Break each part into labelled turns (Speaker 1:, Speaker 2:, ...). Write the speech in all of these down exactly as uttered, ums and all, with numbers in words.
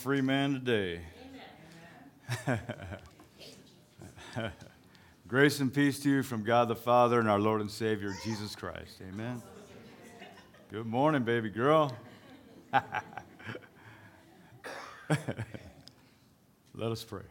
Speaker 1: free man today. Grace and peace to you from God the Father and our Lord and Savior, Jesus Christ. Amen. Good morning, baby girl. Let us pray.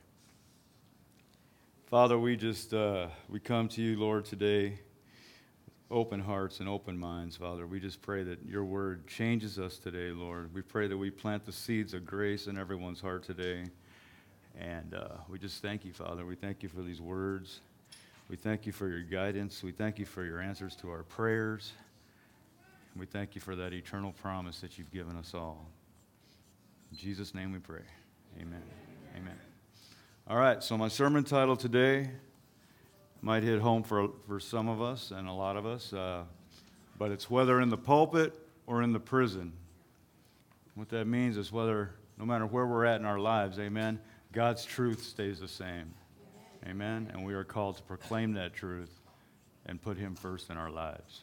Speaker 1: Father, we just, uh, we come to you, Lord, today, open hearts and open minds, Father. We just pray that your word changes us today, Lord. We pray that we plant the seeds of grace in everyone's heart today. And uh, we just thank you, Father. We thank you for these words. We thank you for your guidance. We thank you for your answers to our prayers. And we thank you for that eternal promise that you've given us all. In Jesus' name we pray. Amen. Amen. All right, so my sermon title today might hit home for, for some of us and a lot of us, uh, but it's whether in the pulpit or in the prison. What that means is whether, no matter where we're at in our lives, amen, God's truth stays the same. Amen. And we are called to proclaim that truth and put him first in our lives.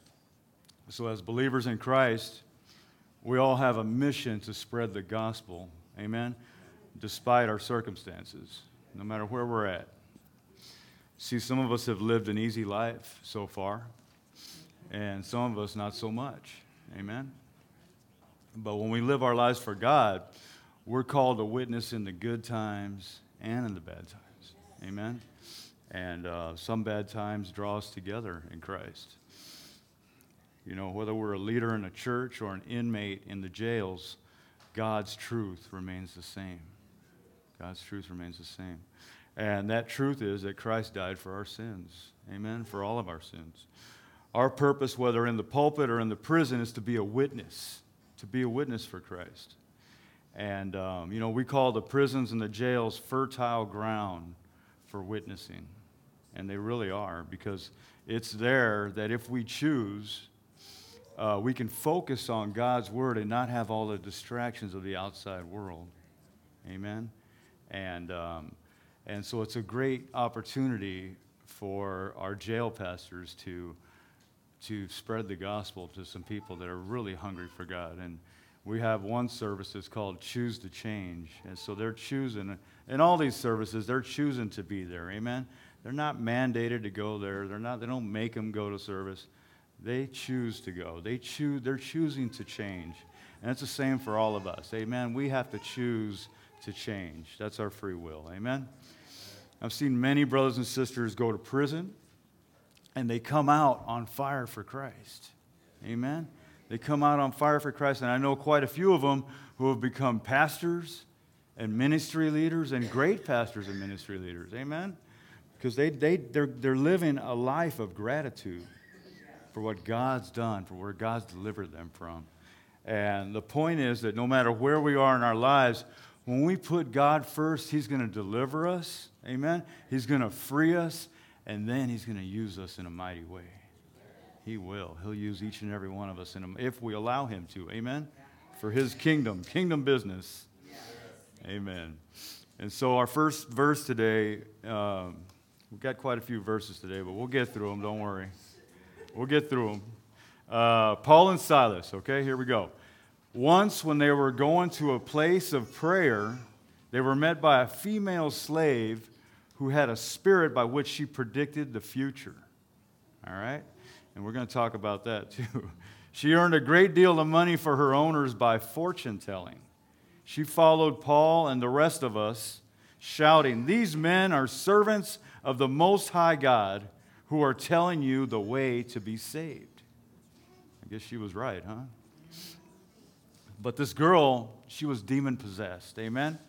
Speaker 1: So as believers in Christ, we all have a mission to spread the gospel. Amen. Despite our circumstances, no matter where we're at. See, some of us have lived an easy life so far, and some of us not so much. Amen. But when we live our lives for God, we're called to witness in the good times and in the bad times. Amen. And uh, some bad times draw us together in Christ. You know, whether we're a leader in a church or an inmate in the jails, God's truth remains the same. God's truth remains the same. And that truth is that Christ died for our sins. Amen. For all of our sins. Our purpose, whether in the pulpit or in the prison, is to be a witness. To be a witness for Christ. And, um, you know, we call the prisons and the jails fertile ground for witnessing. And they really are, because it's there that if we choose, uh, we can focus on God's word and not have all the distractions of the outside world. Amen. And um, and so it's a great opportunity for our jail pastors to to spread the gospel to some people that are really hungry for God. And we have one service that's called Choose to Change. And so they're choosing, in all these services, they're choosing to be there. Amen? They're not mandated to go there. They're not. They don't make them go to service. They choose to go. They choose. They're choosing to change. And it's the same for all of us. Amen? We have to choose to change. That's our free will. Amen? I've seen many brothers and sisters go to prison, and they come out on fire for Christ. Amen? They come out on fire for Christ, and I know quite a few of them who have become pastors and ministry leaders and great pastors and ministry leaders. Amen? Because they, they, they're, they're living a life of gratitude for what God's done, for where God's delivered them from. And the point is that no matter where we are in our lives, when we put God first, he's going to deliver us. Amen? He's going to free us, and then he's going to use us in a mighty way. He will. He'll use each and every one of us in a, if we allow him to. Amen? For his kingdom, kingdom business. Amen. And so our first verse today, um, we've got quite a few verses today, but we'll get through them. Don't worry. We'll get through them. Uh, Paul and Silas, okay? Here we go. Once, when they were going to a place of prayer, they were met by a female slave who had a spirit by which she predicted the future. All right? And we're going to talk about that too. She earned a great deal of money for her owners by fortune telling. She followed Paul and the rest of us, shouting, "These men are servants of the Most High God who are telling you the way to be saved." I guess she was right, huh? But this girl, she was demon-possessed, amen?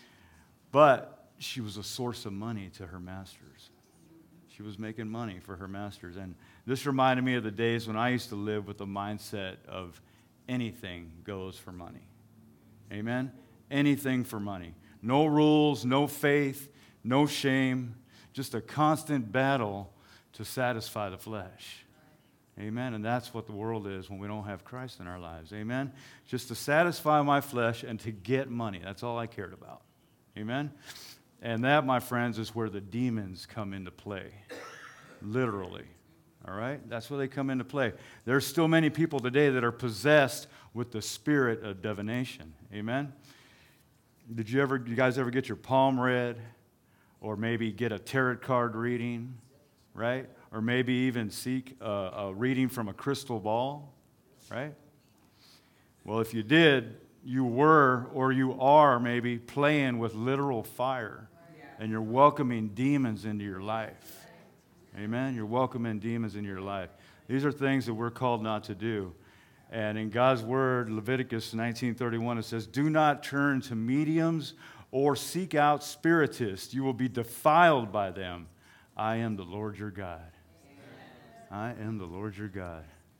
Speaker 1: But she was a source of money to her masters. She was making money for her masters. And this reminded me of the days when I used to live with the mindset of anything goes for money. Amen? Anything for money. No rules, no faith, no shame, just a constant battle to satisfy the flesh. Amen? And that's what the world is when we don't have Christ in our lives. Amen? Just to satisfy my flesh and to get money. That's all I cared about. Amen? And that, my friends, is where the demons come into play. Literally. All right? That's where they come into play. There's still many people today that are possessed with the spirit of divination. Amen? Did you ever, you guys ever get your palm read? Or maybe get a tarot card reading, right? Or maybe even seek a, a reading from a crystal ball, right? Well, if you did, you were or you are maybe playing with literal fire, and you're welcoming demons into your life. Amen? You're welcoming demons into your life. These are things that we're called not to do. And in God's word, Leviticus nineteen thirty-one, it says, "Do not turn to mediums or seek out spiritists. You will be defiled by them. I am the Lord your God." Amen. I am the Lord your God.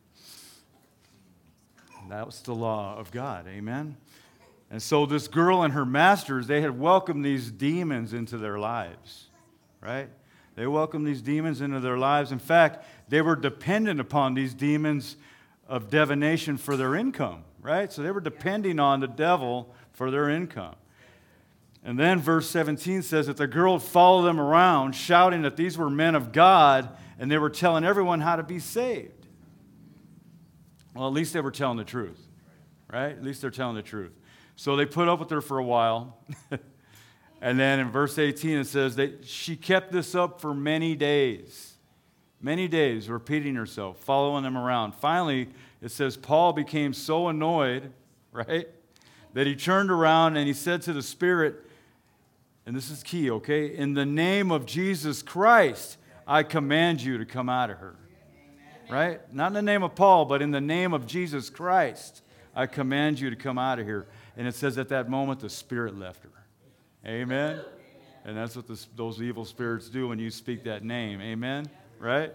Speaker 1: That's the law of God. Amen. And so this girl and her masters, they had welcomed these demons into their lives, right? They welcomed these demons into their lives. In fact, they were dependent upon these demons of divination for their income, right? So they were depending on the devil for their income. And then verse seventeen says that the girl followed them around, shouting that these were men of God, and they were telling everyone how to be saved. Well, at least they were telling the truth, right? At least they're telling the truth. So they put up with her for a while. And then in verse eighteen it says that she kept this up for many days. Many days, repeating herself, following them around. Finally, it says Paul became so annoyed, right, that he turned around and he said to the spirit, and this is key, okay? "In the name of Jesus Christ, I command you to come out of her." Right? Not in the name of Paul, but in the name of Jesus Christ, I command you to come out of here. And it says at that moment, the spirit left her. Amen? And that's what this, those evil spirits do when you speak that name. Amen? Right?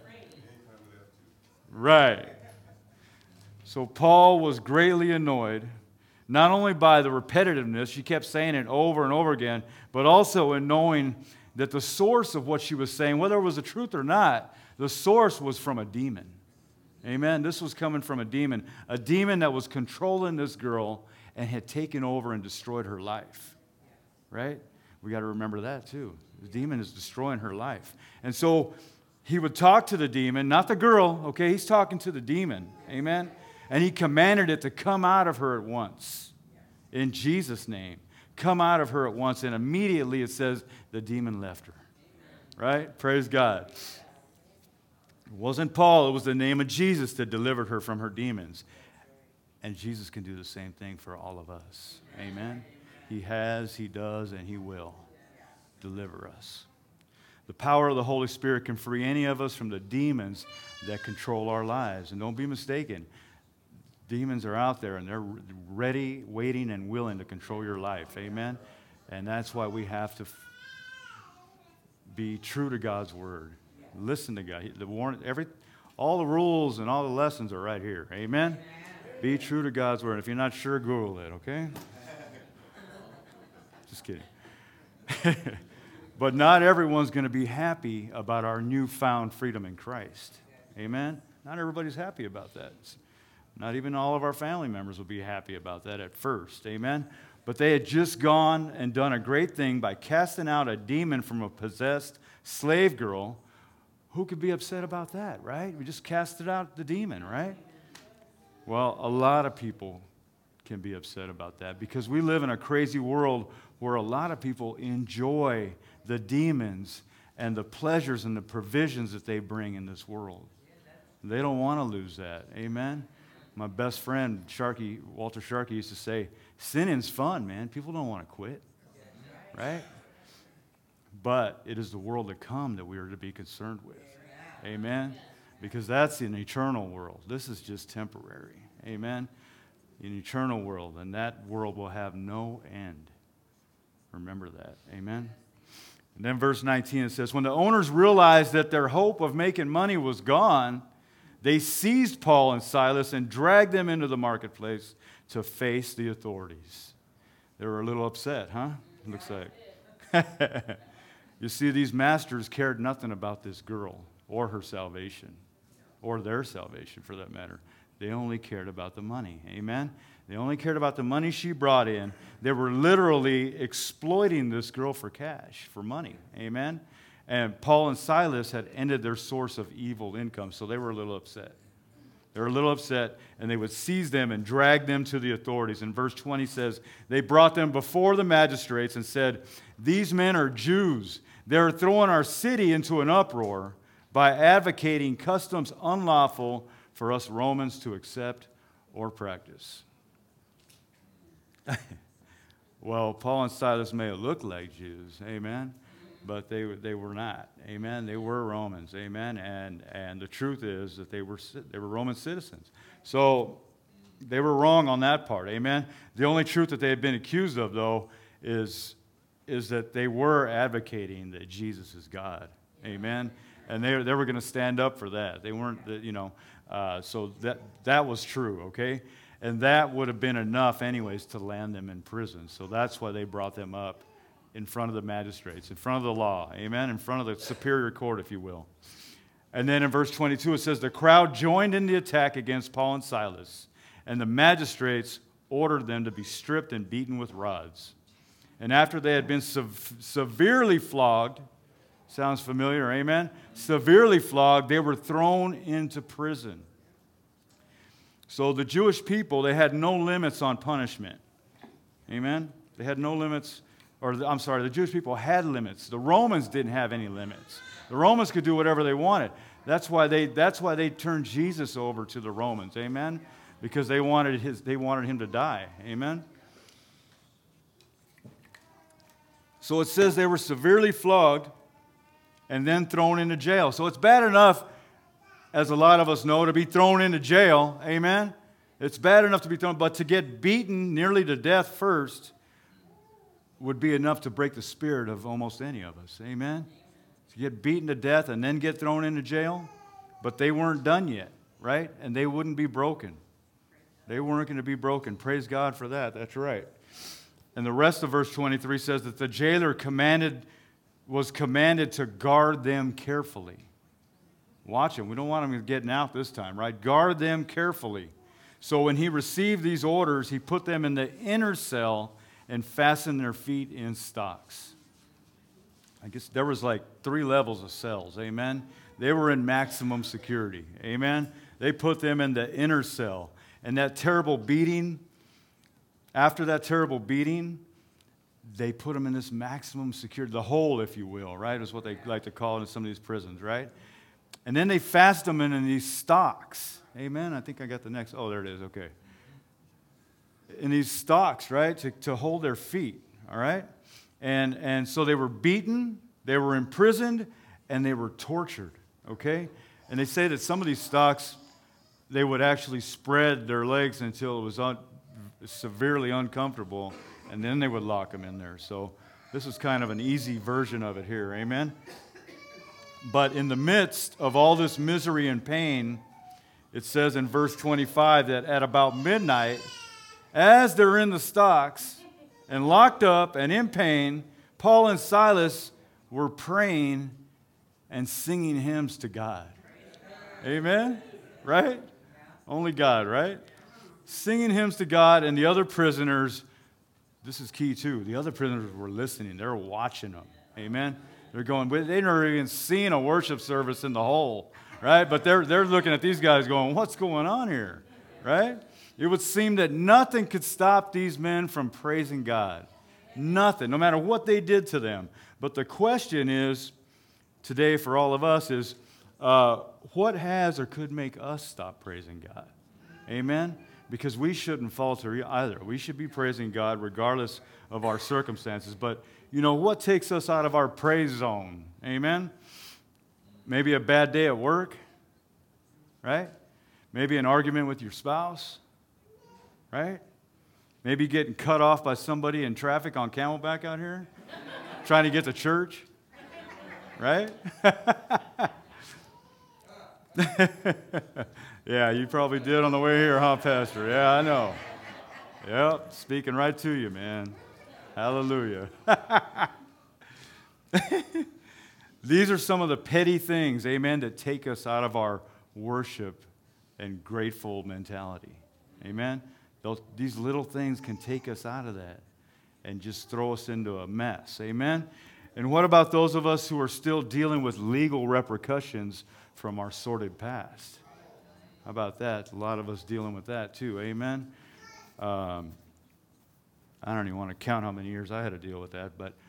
Speaker 1: Right. So Paul was greatly annoyed, not only by the repetitiveness, she kept saying it over and over again, but also in knowing that the source of what she was saying, whether it was the truth or not, the source was from a demon. Amen? This was coming from a demon, a demon that was controlling this girl and had taken over and destroyed her life. Right? We got to remember that too. The demon is destroying her life. And so he would talk to the demon, not the girl, okay? He's talking to the demon. Amen? And he commanded it to come out of her at once. In Jesus' name. Come out of her at once. And immediately it says the demon left her. Right? Praise God. It wasn't Paul. It was the name of Jesus that delivered her from her demons. And Jesus can do the same thing for all of us. Amen? He has, He does, and He will deliver us. The power of the Holy Spirit can free any of us from the demons that control our lives. And don't be mistaken. Demons are out there, and they're ready, waiting, and willing to control your life. Amen? And that's why we have to f- be true to God's Word. Listen to God. The warning, every, all the rules and all the lessons are right here. Amen? Be true to God's Word. If you're not sure, Google it, okay? Just kidding. But not everyone's going to be happy about our newfound freedom in Christ. Amen? Not everybody's happy about that. Not even all of our family members will be happy about that at first. Amen? But they had just gone and done a great thing by casting out a demon from a possessed slave girl. Who could be upset about that, right? We just casted out the demon, right? Well, a lot of people can be upset about that because we live in a crazy world where a lot of people enjoy the demons and the pleasures and the provisions that they bring in this world. They don't want to lose that. Amen? My best friend, Sharkey, Walter Sharkey, used to say, sinning's fun, man. People don't want to quit. Right? But it is the world to come that we are to be concerned with. Amen? Because that's an eternal world. This is just temporary. Amen? An eternal world, and that world will have no end. Remember that. Amen? And then verse nineteen, it says, when the owners realized that their hope of making money was gone, they seized Paul and Silas and dragged them into the marketplace to face the authorities. They were a little upset, huh? It looks like. You see, these masters cared nothing about this girl or her salvation, or their salvation for that matter. They only cared about the money. Amen? They only cared about the money she brought in. They were literally exploiting this girl for cash, for money. Amen? And Paul and Silas had ended their source of evil income, so they were a little upset. They were a little upset, and they would seize them and drag them to the authorities. And verse twenty says, they brought them before the magistrates and said, these men are Jews. They're throwing our city into an uproar by advocating customs unlawful for us Romans to accept or practice. Well, Paul and Silas may have looked like Jews, amen, but they, they were not, amen. They were Romans, amen, and, and the truth is that they were, they were Roman citizens. So they were wrong on that part, amen. The only truth that they had been accused of, though, is, is that they were advocating that Jesus is God, amen, and they, they were going to stand up for that. They weren't, you know, uh, so that, that was true, okay. And that would have been enough anyways to land them in prison. So that's why they brought them up in front of the magistrates, in front of the law, amen, in front of the superior court, if you will. And then in verse twenty-two, it says, the crowd joined in the attack against Paul and Silas, and the magistrates ordered them to be stripped and beaten with rods. And after they had been sev- severely flogged, sounds familiar, amen? Severely flogged, they were thrown into prison. So the Jewish people, they had no limits on punishment. Amen? They had no limits, or the, I'm sorry, the Jewish people had limits. The Romans didn't have any limits. The Romans could do whatever they wanted. That's why they, that's why they turned Jesus over to the Romans. Amen? Because they wanted, his, they wanted him to die. Amen? So it says they were severely flogged and then thrown into jail. So it's bad enough, as a lot of us know, to be thrown into jail, amen? It's bad enough to be thrown, but to get beaten nearly to death first would be enough to break the spirit of almost any of us, amen? To get beaten to death and then get thrown into jail, but they weren't done yet, right? And they wouldn't be broken. They weren't going to be broken. Praise God for that, that's right. And the rest of verse twenty-three says that the jailer commanded, was commanded to guard them carefully. Watch him. We don't want him getting out this time, right? Guard them carefully. So when he received these orders, he put them in the inner cell and fastened their feet in stocks. I guess there was like three levels of cells, amen? They were in maximum security, amen? They put them in the inner cell. And that terrible beating, after that terrible beating, they put them in this maximum security, the hole, if you will, right, is what they like to call it in some of these prisons, right? And then they fast them in, in these stocks. Amen? I think I got the next. Oh, there it is. Okay. In these stocks, right, to, to hold their feet, all right? And, and so they were beaten, they were imprisoned, and they were tortured, okay? And they say that some of these stocks, they would actually spread their legs until it was un, severely uncomfortable, and then they would lock them in there. So this is kind of an easy version of it here. Amen? But in the midst of all this misery and pain, it says in verse twenty-five that at about midnight, as they're in the stocks and locked up and in pain, Paul and Silas were praying and singing hymns to God. Amen? Right? Only God, right? Singing hymns to God, and the other prisoners, this is key too, the other prisoners were listening. They were watching them. Amen? They're going, they've never even seen a worship service in the hole, right? But they're, they're looking at these guys going, what's going on here, right? It would seem that nothing could stop these men from praising God. Nothing, no matter what they did to them. But the question is, today for all of us is, uh, what has or could make us stop praising God? Amen? Because we shouldn't falter either. We should be praising God regardless of our circumstances. But, you know, what takes us out of our praise zone? Amen? Maybe a bad day at work, right? Maybe an argument with your spouse, right? Maybe getting cut off by somebody in traffic on Camelback out here, trying to get to church, right? Yeah, you probably did on the way here, huh, Pastor? Yeah, I know. Yep, speaking right to you, man. Hallelujah. These are some of the petty things, amen, that take us out of our worship and grateful mentality. Amen? Those, these little things can take us out of that and just throw us into a mess. Amen? And what about those of us who are still dealing with legal repercussions from our sordid past? How about that? A lot of us dealing with that too. Amen? Um, I don't even want to count how many years I had to deal with that, but,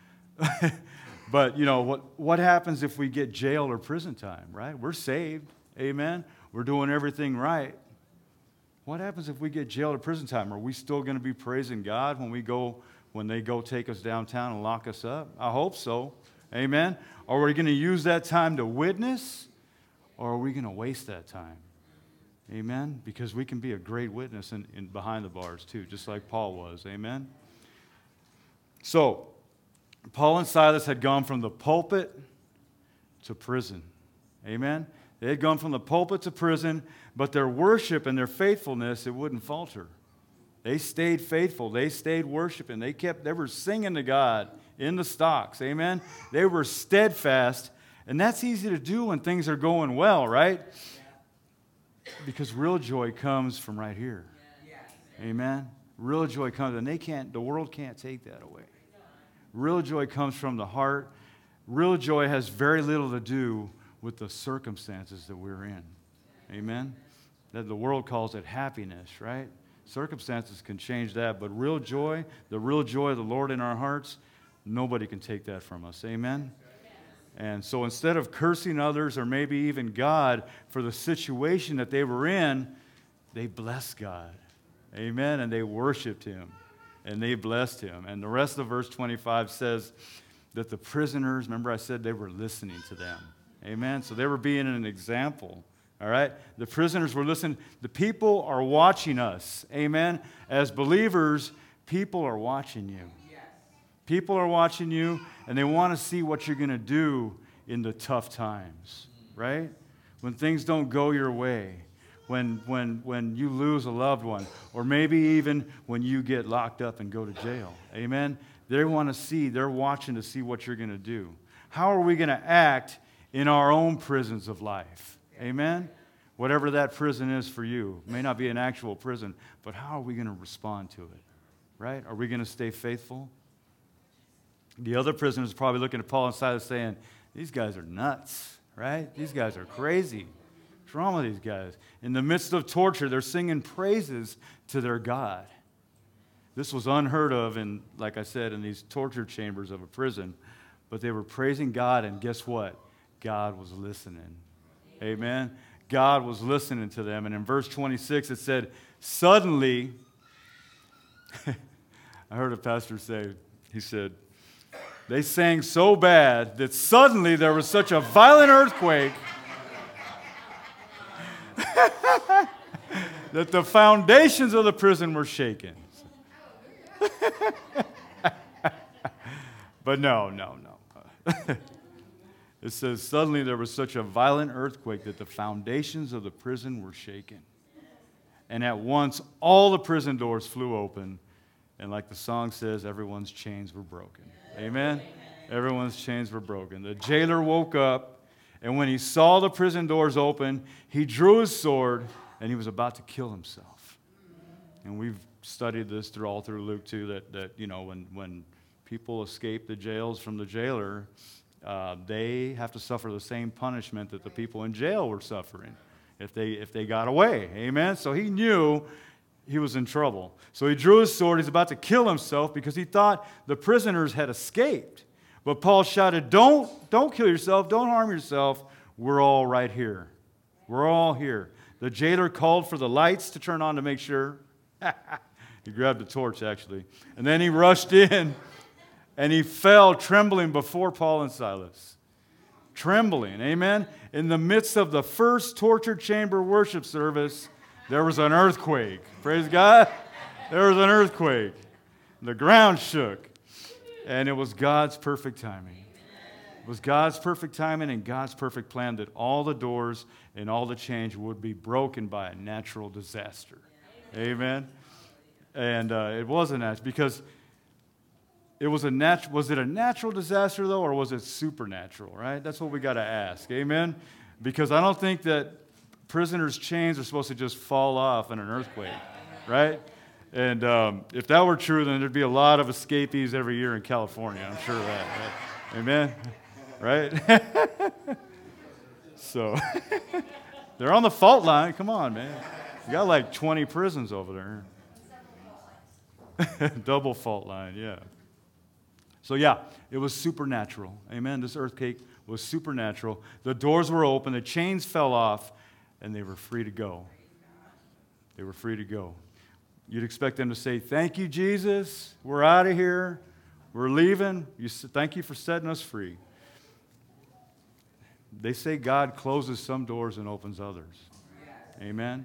Speaker 1: but you know, what, what happens if we get jail or prison time, right? We're saved. Amen? We're doing everything right. What happens if we get jail or prison time? Are we still going to be praising God when we go, when they go take us downtown and lock us up? I hope so. Amen? Are we going to use that time to witness, or are we going to waste that time? Amen? Because we can be a great witness in, in behind the bars too, just like Paul was. Amen? So, Paul and Silas had gone from the pulpit to prison. Amen? They had gone from the pulpit to prison, but their worship and their faithfulness, it wouldn't falter. They stayed faithful. They stayed worshiping. They kept, they were singing to God in the stocks. Amen? They were steadfast. And that's easy to do when things are going well, right? Because real joy comes from right here. Amen? Real joy comes, and they can't, the world can't take that away. Real joy comes from the heart. Real joy has very little to do with the circumstances that we're in. Amen? That the world calls it happiness, right? Circumstances can change that, but real joy, the real joy of the Lord in our hearts, nobody can take that from us. Amen? And so instead of cursing others or maybe even God for the situation that they were in, they blessed God. Amen? And they worshiped Him. And they blessed Him. And the rest of verse twenty-five says that the prisoners, remember I said they were listening to them. Amen? So they were being an example. All right? The prisoners were listening. The people are watching us. Amen? As believers, people are watching you. People are watching you, and they want to see what you're going to do in the tough times, right? When things don't go your way, when, when, when you lose a loved one, or maybe even when you get locked up and go to jail. Amen? They want to see, they're watching to see what you're going to do. How are we going to act in our own prisons of life? Amen? Whatever that prison is for you. It may not be an actual prison, but how are we going to respond to it? Right? Are we going to stay faithful? The other prisoners are probably looking at Paul and Silas saying, these guys are nuts, right? These guys are crazy. What's wrong with these guys? In the midst of torture, they're singing praises to their God. This was unheard of in, like I said, in these torture chambers of a prison. But they were praising God, and guess what? God was listening. Amen? God was listening to them. And in verse twenty-six, it said, suddenly, I heard a pastor say, he said, they sang so bad that suddenly there was such a violent earthquake that the foundations of the prison were shaken. But no, no, no. It says, suddenly there was such a violent earthquake that the foundations of the prison were shaken. And at once, all the prison doors flew open. And like the song says, everyone's chains were broken. Amen? Amen? Everyone's chains were broken. The jailer woke up, and when he saw the prison doors open, he drew his sword, and he was about to kill himself. And we've studied this through all through Luke too, that, that you know, when, when people escape the jails from the jailer, uh, they have to suffer the same punishment that the people in jail were suffering if they, if they got away. Amen? So he knew he was in trouble. So he drew his sword. He's about to kill himself because he thought the prisoners had escaped. But Paul shouted, don't, don't kill yourself. Don't harm yourself. We're all right here. We're all here. The jailer called for the lights to turn on to make sure. He grabbed a torch, actually. And then he rushed in, and he fell trembling before Paul and Silas. Trembling, amen? In the midst of the first torture chamber worship service, there was an earthquake. Praise God. There was an earthquake. The ground shook. And it was God's perfect timing. It was God's perfect timing and God's perfect plan that all the doors and all the chains would be broken by a natural disaster. Amen. And uh, it wasn't that because it was a nat- was it a natural disaster though, or was it supernatural? Right? That's what we got to ask. Amen. Because I don't think that prisoners' chains are supposed to just fall off in an earthquake, right? And um, if that were true, then there'd be a lot of escapees every year in California. I'm sure of that. Right? Amen? Right? So, They're on the fault line. Come on, man. You got like twenty prisons over there. Double fault line, yeah. So yeah, it was supernatural. Amen. This earthquake was supernatural. The doors were open, the chains fell off, and they were free to go. They were free to go. You'd expect them to say, "Thank you, Jesus. We're out of here. We're leaving. You, thank you for setting us free." They say God closes some doors and opens others. Amen.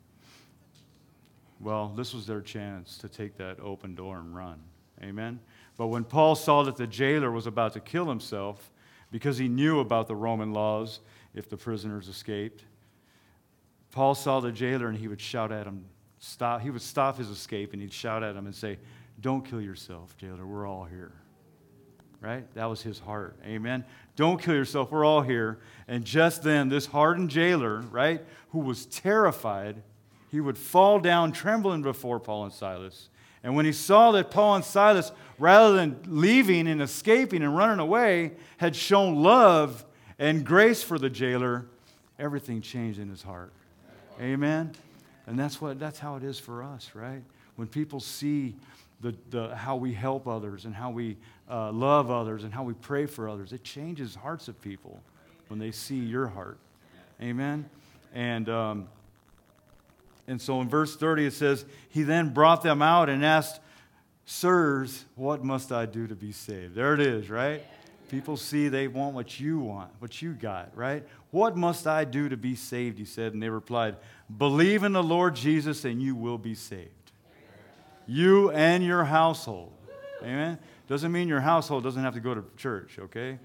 Speaker 1: Well, this was their chance to take that open door and run. Amen. But when Paul saw that the jailer was about to kill himself because he knew about the Roman laws if the prisoners escaped, Paul saw the jailer and he would shout at him, stop. He would stop his escape and he'd shout at him and say, "Don't kill yourself, jailer. We're all here." Right? That was his heart. Amen. Don't kill yourself. We're all here. And just then, this hardened jailer, right, who was terrified, he would fall down trembling before Paul and Silas. And when he saw that Paul and Silas, rather than leaving and escaping and running away, had shown love and grace for the jailer, everything changed in his heart. Amen? And that's what that's how it is for us, right? When people see the, the how we help others and how we uh, love others and how we pray for others, it changes hearts of people when they see your heart. Amen? And... Um, And so in verse thirty it says, he then brought them out and asked, "Sirs, what must I do to be saved?" There it is, right? People see they want what you want, what you got, right? "What must I do to be saved?" he said. And they replied, "Believe in the Lord Jesus and you will be saved. You and your household." Amen? Doesn't mean your household doesn't have to go to church, okay?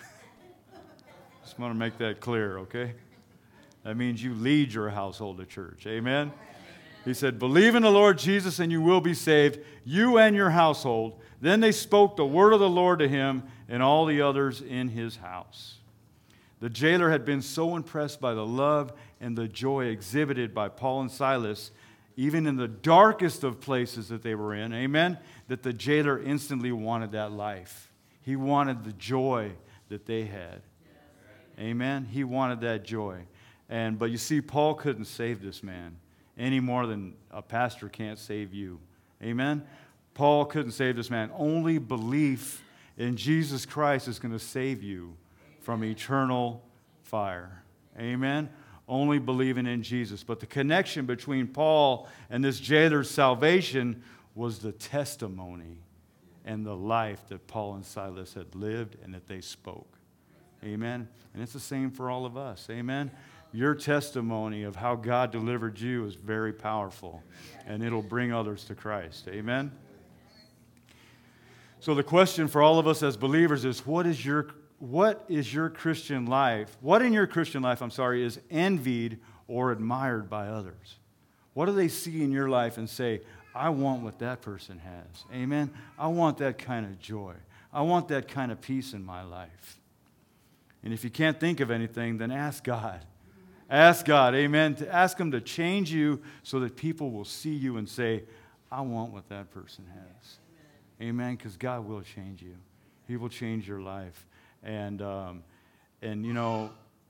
Speaker 1: Just want to make that clear, okay? That means you lead your household to church. Amen? He said, "Believe in the Lord Jesus and you will be saved, you and your household." Then they spoke the word of the Lord to him and all the others in his house. The jailer had been so impressed by the love and the joy exhibited by Paul and Silas, even in the darkest of places that they were in, amen, that the jailer instantly wanted that life. He wanted the joy that they had. Amen? He wanted that joy. And but you see, Paul couldn't save this man any more than a pastor can't save you. Amen? Paul couldn't save this man. Only belief in Jesus Christ is going to save you from eternal fire. Amen? Only believing in Jesus. But the connection between Paul and this jailer's salvation was the testimony and the life that Paul and Silas had lived and that they spoke. Amen? And it's the same for all of us. Amen? Your testimony of how God delivered you is very powerful, and it'll bring others to Christ. Amen? So the question for all of us as believers is, what is your what is your Christian life? What in your Christian life, I'm sorry, is envied or admired by others? What do they see in your life and say, "I want what that person has"? Amen? I want that kind of joy. I want that kind of peace in my life. And if you can't think of anything, then ask God. Ask God, amen, to ask Him to change you so that people will see you and say, "I want what that person has." Amen, because God will change you. He will change your life. And, um, and you know,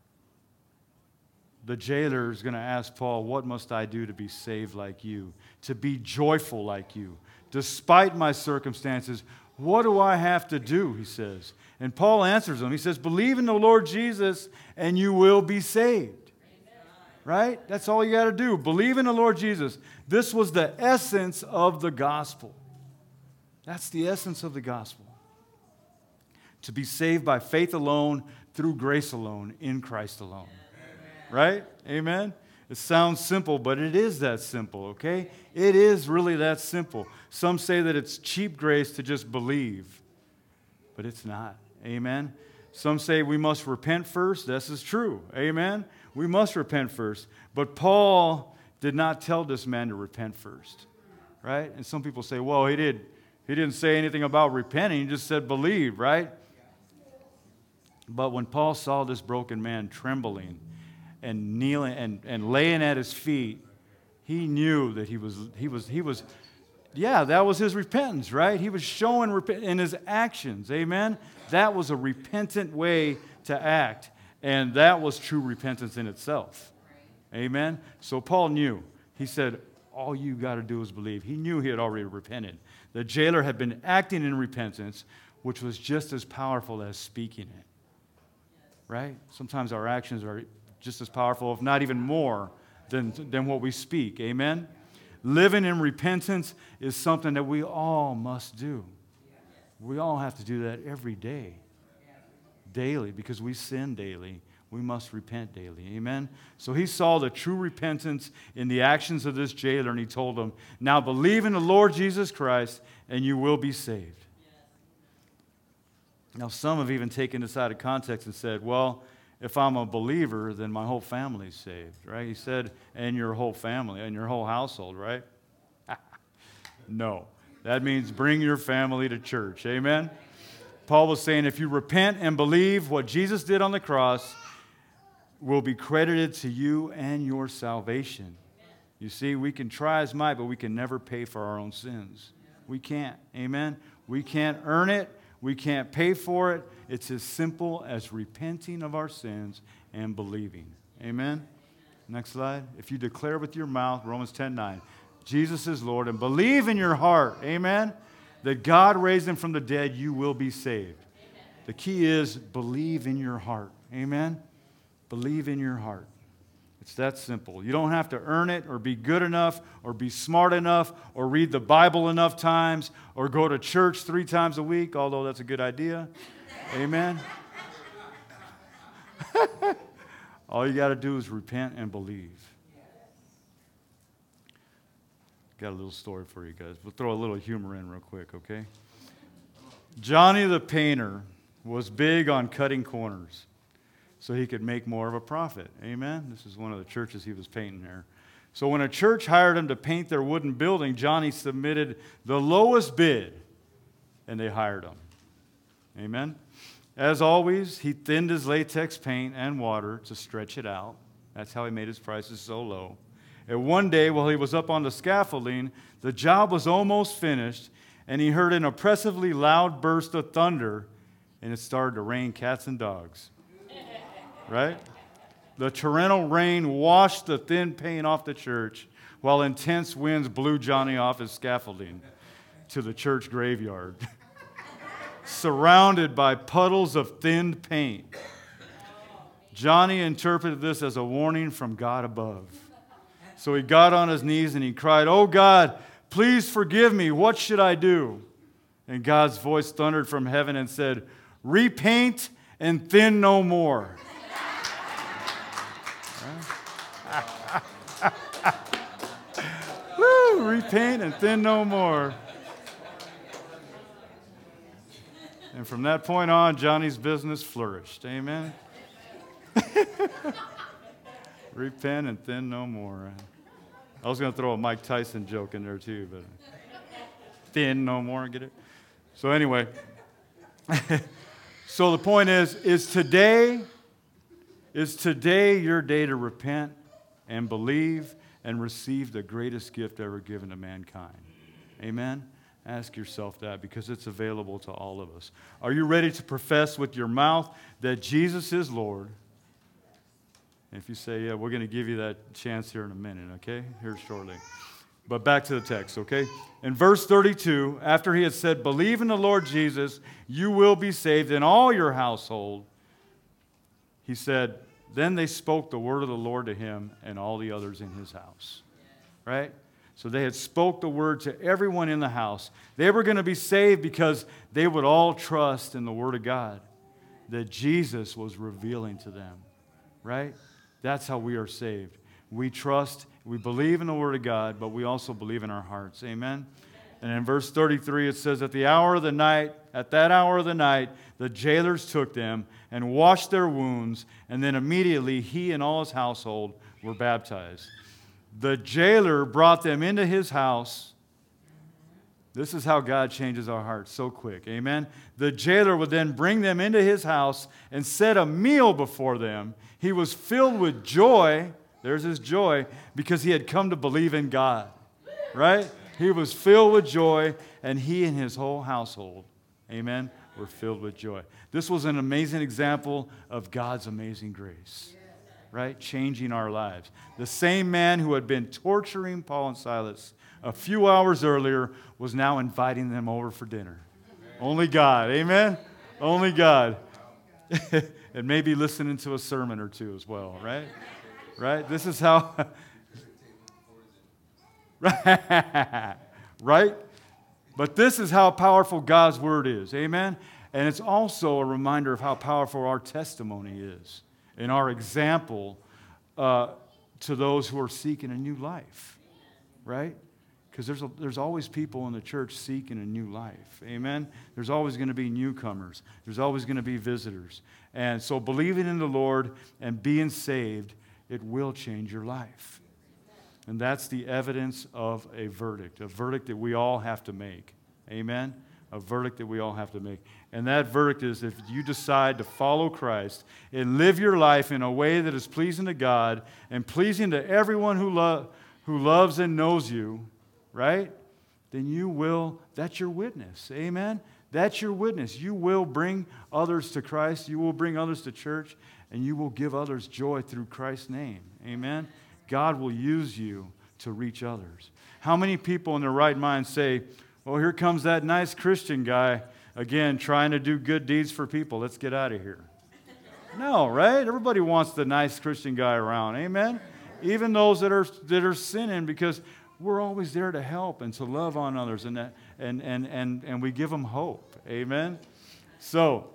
Speaker 1: the jailer is going to ask Paul, "What must I do to be saved like you, to be joyful like you? Despite my circumstances, what do I have to do?" he says. And Paul answers him. He says, "Believe in the Lord Jesus and you will be saved." Right? That's all you got to do. Believe in the Lord Jesus. This was the essence of the gospel. That's the essence of the gospel. To be saved by faith alone, through grace alone, in Christ alone. Amen. Right? Amen? It sounds simple, but it is that simple, okay? It is really that simple. Some say that it's cheap grace to just believe, but it's not. Amen? Some say we must repent first. This is true. Amen? We must repent first. But Paul did not tell this man to repent first. Right? And some people say, well, he did. He didn't say anything about repenting. He just said believe, right? But when Paul saw this broken man trembling and kneeling and, and laying at his feet, he knew that he was, he was, he was, yeah, that was his repentance, right? He was showing repentance in his actions. Amen? That was a repentant way to act. And that was true repentance in itself. Amen? So Paul knew. He said, all you got to do is believe. He knew he had already repented. The jailer had been acting in repentance, which was just as powerful as speaking it. Right? Sometimes our actions are just as powerful, if not even more, than, than what we speak. Amen? Living in repentance is something that we all must do. We all have to do that every day. Daily, because we sin daily. We must repent daily. Amen? So he saw the true repentance in the actions of this jailer, and he told him, now believe in the Lord Jesus Christ, and you will be saved. Now, some have even taken this out of context and said, well, if I'm a believer, then my whole family's saved, right? He said, and your whole family, and your whole household, right? No. That means bring your family to church. Amen? Paul was saying, if you repent and believe what Jesus did on the cross, will be credited to you and your salvation. You see, we can try as might, but we can never pay for our own sins. We can't. Amen? We can't earn it. We can't pay for it. It's as simple as repenting of our sins and believing. Amen? Next slide. If you declare with your mouth, Romans ten nine, Jesus is Lord, and believe in your heart, amen, that God raised him from the dead, you will be saved. Amen. The key is believe in your heart. Amen? Believe in your heart. It's that simple. You don't have to earn it or be good enough or be smart enough or read the Bible enough times or go to church three times a week, although that's a good idea. Amen? All you got to do is repent and believe. Got a little story for you guys. We'll throw a little humor in real quick, okay? Johnny the painter was big on cutting corners so he could make more of a profit. Amen? This is one of the churches he was painting there. So when a church hired him to paint their wooden building, Johnny submitted the lowest bid, and they hired him. Amen? As always, he thinned his latex paint and water to stretch it out. That's how he made his prices so low. And one day, while he was up on the scaffolding, the job was almost finished, and he heard an oppressively loud burst of thunder, and it started to rain cats and dogs. Right? The torrential rain washed the thin paint off the church, while intense winds blew Johnny off his scaffolding to the church graveyard, surrounded by puddles of thinned paint. Johnny interpreted this as a warning from God above. So he got on his knees and he cried, "Oh God, please forgive me. What should I do?" And God's voice thundered from heaven and said, "Repaint and thin no more." Woo, repaint and thin no more. And from that point on, Johnny's business flourished. Amen. Repent and thin no more. I was going to throw a Mike Tyson joke in there too, but thin no more, get it? So anyway, so the point is, is today, is today your day to repent and believe and receive the greatest gift ever given to mankind? Amen? Ask yourself that, because it's available to all of us. Are you ready to profess with your mouth that Jesus is Lord? And if you say, yeah, we're going to give you that chance here in a minute, okay? Here shortly. But back to the text, okay? In verse thirty-two, after he had said, "Believe in the Lord Jesus, you will be saved in all your household," he said, "Then they spoke the word of the Lord to him and all the others in his house." Right? So they had spoke the word to everyone in the house. They were going to be saved because they would all trust in the word of God that Jesus was revealing to them. Right? That's how we are saved. We trust, we believe in the word of God, but we also believe in our hearts. Amen? And in verse thirty-three, it says, "At the hour of the night, at that hour of the night, the jailers took them and washed their wounds, and then immediately he and all his household were baptized." The jailer brought them into his house. This is how God changes our hearts so quick. Amen? The jailer would then bring them into his house and set a meal before them. He was filled with joy. There's his joy, because he had come to believe in God. Right? He was filled with joy, and he and his whole household, amen, were filled with joy. This was an amazing example of God's amazing grace. right? Changing our lives. The same man who had been torturing Paul and Silas a few hours earlier was now inviting them over for dinner. Only God, amen? Only God. And maybe listening to a sermon or two as well, right? Right? This is how... Right? But this is how powerful God's Word is, amen? And it's also a reminder of how powerful our testimony is and our example uh, to those who are seeking a new life, right? Because there's, a, there's always people in the church seeking a new life. Amen? There's always going to be newcomers. There's always going to be visitors. And so believing in the Lord and being saved, it will change your life. And that's the evidence of a verdict, a verdict that we all have to make. Amen? A verdict that we all have to make. And that verdict is if you decide to follow Christ and live your life in a way that is pleasing to God and pleasing to everyone who, lo- who loves and knows you, right? Then you will, that's your witness. Amen? That's your witness. You will bring others to Christ. You will bring others to church. And you will give others joy through Christ's name. Amen? God will use you to reach others. How many people in their right mind say, well, here comes that nice Christian guy, again, trying to do good deeds for people. Let's get out of here. No, right? Everybody wants the nice Christian guy around. Amen? Even those that are that are sinning, because we're always there to help and to love on others, and that, and, and, and, and we give them hope. Amen? So,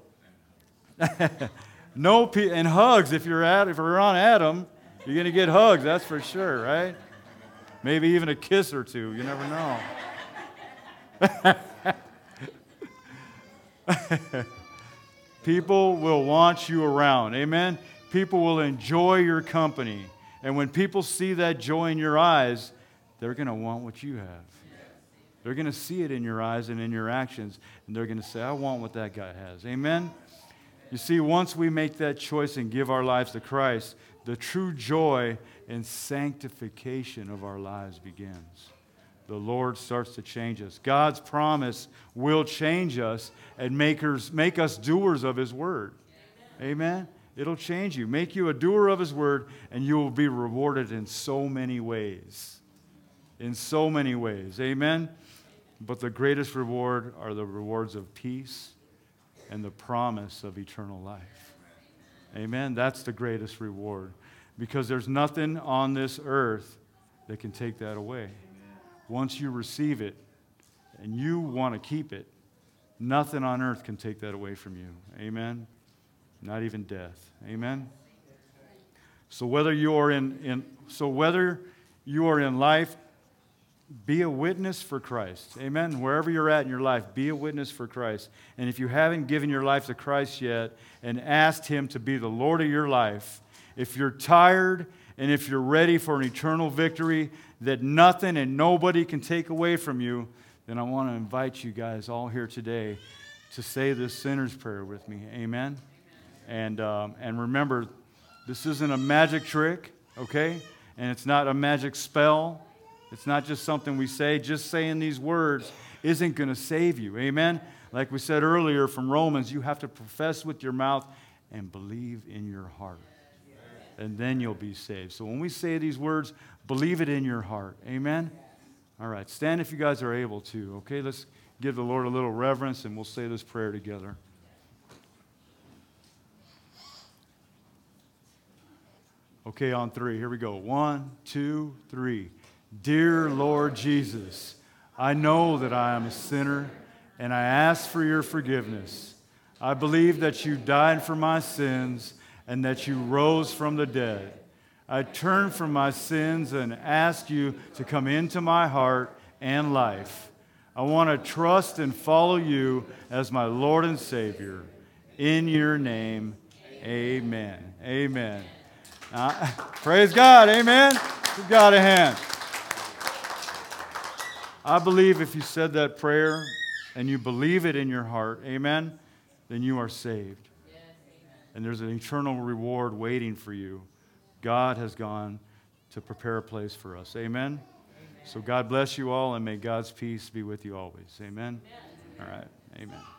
Speaker 1: no pe- and hugs. If you're at, if you're on Adam, you're going to get hugs, that's for sure, right? Maybe even a kiss or two. You never know. People will want you around. Amen? People will enjoy your company. And when people see that joy in your eyes, they're going to want what you have. They're going to see it in your eyes and in your actions, and they're going to say, I want what that guy has. Amen? You see, once we make that choice and give our lives to Christ, the true joy and sanctification of our lives begins. The Lord starts to change us. God's promise will change us and make us, make us doers of His Word. Amen? It'll change you, make you a doer of His Word, and you will be rewarded in so many ways. In so many ways. Amen? But the greatest reward are the rewards of peace and the promise of eternal life. Amen? That's the greatest reward. Because there's nothing on this earth that can take that away. Once you receive it and you want to keep it, nothing on earth can take that away from you. Amen? Not even death. Amen? So whether you are in, in so whether you are in life, be a witness for Christ. Amen? Wherever you're at in your life, be a witness for Christ. And if you haven't given your life to Christ yet and asked Him to be the Lord of your life, if you're tired and if you're ready for an eternal victory that nothing and nobody can take away from you, then I want to invite you guys all here today to say this sinner's prayer with me. Amen? And, um, and remember, this isn't a magic trick, okay? And it's not a magic spell. It's not just something we say. Just saying these words isn't going to save you. Amen? Like we said earlier from Romans, you have to profess with your mouth and believe in your heart. And then you'll be saved. So when we say these words, believe it in your heart. Amen? All right. Stand if you guys are able to. Okay, let's give the Lord a little reverence and we'll say this prayer together. Okay, on three. Here we go. One, two, three. Dear Lord Jesus, I know that I am a sinner and I ask for your forgiveness. I believe that you died for my sins and that you rose from the dead. I turn from my sins and ask you to come into my heart and life. I want to trust and follow you as my Lord and Savior. In your name, amen. Amen. Uh, praise God, amen. Give God a hand. I believe if you said that prayer and you believe it in your heart, amen, then you are saved. And there's an eternal reward waiting for you. God has gone to prepare a place for us. Amen? Amen. So God bless you all, and may God's peace be with you always. Amen? Amen. All right. Amen.